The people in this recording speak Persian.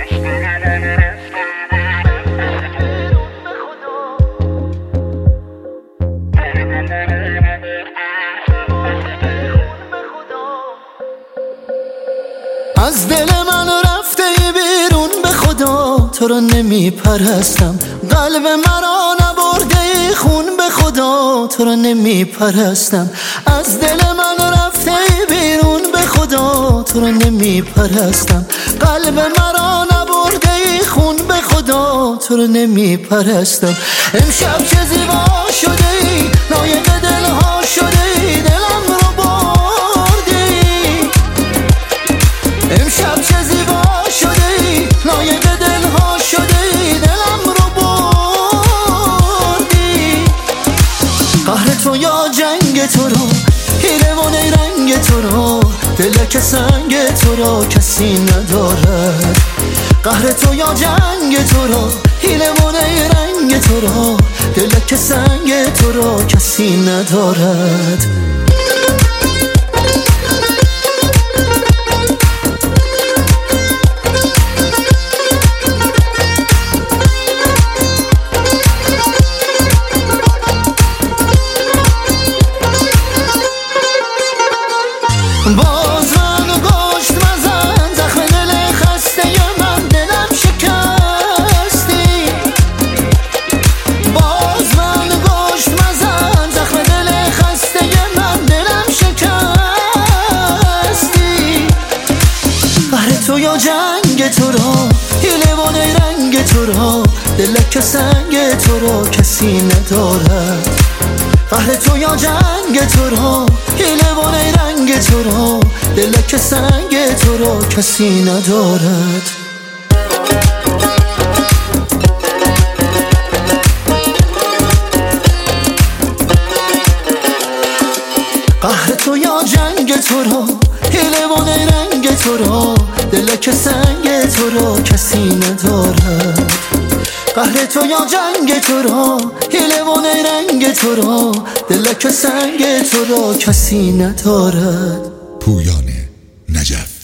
از دل من رفته بیرون به خدا، تو رو نمیپرستم. قلب مرا نبرده خون به خدا، تو رو نمیپرستم. از دل من رفته بیرون به خدا، تو رو نمیپرستم. قلب مرا نبرده خون به خدا، تو رو نمیپرستم. امشب چه زیبا شده ای، لایق دلها شده ای، دلم رو بردی. امشب چه زیبا شده ای، لایق دلها شده ای، دلم رو بردی. قهر تو یا جنگ تو رو، حیله و نیرنگ تو رو، دل که سنگ تو رو کسی ندارد. قهر تو یا جنگ تو رو، حیله و نیرنگ تو رو، دل که سنگ تو رو کسی ندارد. باز من گشت مزن، زخم دل خسته من، دلم شکستی. باز من گشت مزن، زخم دل خسته من، دلم شکستی. قهر تو یا جنگ تو رو، حیله و نیرنگ تو رو، دل که سنگ تو رو کسی ندارد. قهر تو یا جنگ تو رو، حیله و نیرنگ تو رو، دل که سنگ تو رو کسی ندارد. قهر تو یا جنگ تو رو، حیله و نیرنگ تو رو، دل که سنگ تو رو کسی ندارد. قهر تو یا جنگ تو رو، حیله و نیرنگ تو رو، دل که سنگ تو رو کسی ندارد. پویان نجف.